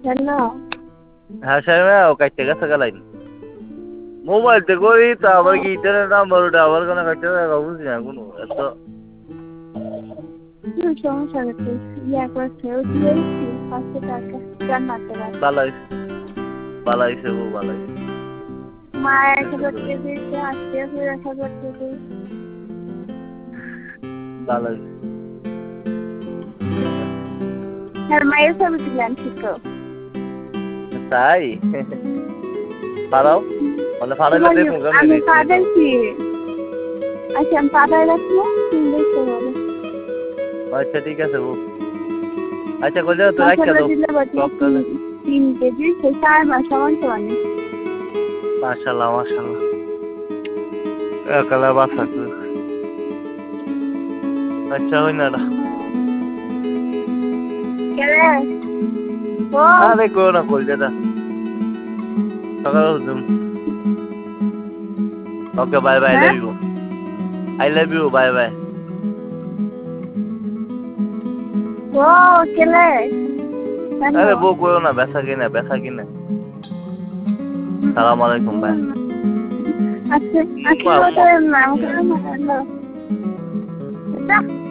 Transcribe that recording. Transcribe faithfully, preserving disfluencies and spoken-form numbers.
Hello. হ্যাঁ শামিমা ও কাইটে গেছে গা লাইন মোবাইল তে করি তা আবার কি ইন্টারনেট নাম্বার ওটা আবার কেন কাইটে গেছে বুঝি না কোনো এত কি সমস্যা হচ্ছে ইয়া করছে ও কি হয়েছে পাঁচশো টাকা জান্নাতে রাখ বালাই বালাই সে ও বালাই মা এক হাজার টাকা দিয়েছে আজকে ফের এক হাজার টাকা বালাই আর মায়ের ছবি তুলে আনছি তো তাই পারাও মানে ফাড়াইলে দেখুন কেমন আমি পাঠাইছি আচ্ছা আমি পাঠাই রাখবো তুমি দেখতে পারো আচ্ছা ঠিক আছে ও আচ্ছা কই যাও তো রাখা দাও সকালে তিন কেজি সে চার মাস সমান সমান মাশাআল্লাহ মাশাআল্লাহ একলা বাসা আচ্ছা হই না কেরে ও আরে কো না কই দাদা সকালে উঠুম okay bye bye love you I love you bye bye ও কেলে আরে বউ কইও না ব্যথা কিনা ব্যথা কিনা সালাম আলাইকুম ভাই আচ্ছা আচ্ছা ওটা নাম করে না